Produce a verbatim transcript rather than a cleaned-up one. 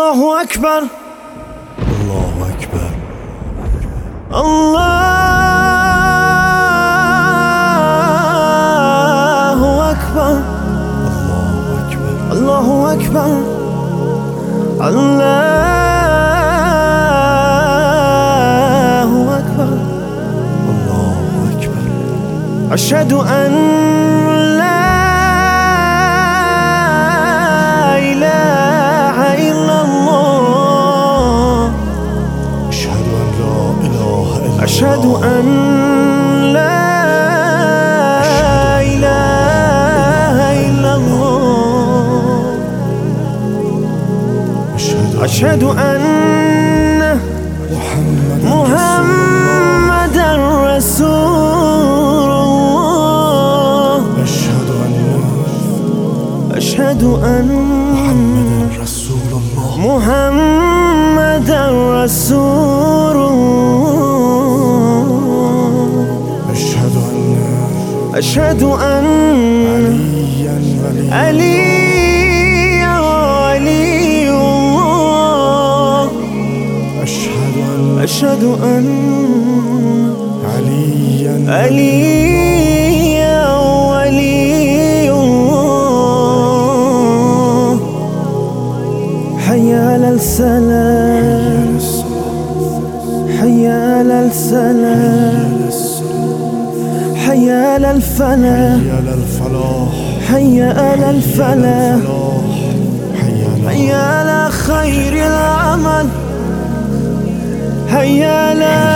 الله أكبر الله أكبر الله أكبر الله أكبر الله أكبر الله أكبر أشهد أن لا إله إلا الله أشهد أن لا إله إلا أشهد أن لا إله إلا الله أشهد أن محمد رسول الله أشهد أن محمد رسول الله محمد رسول الله أشهد أن أشهد أن عليا علي ولي الله أشهد أن أشهد أن عليا علي ولي الله حي على السلام حي على السلام حي على الفلاح حي على الفلاح حي على الفلاح حي على حي على خير العمل حي على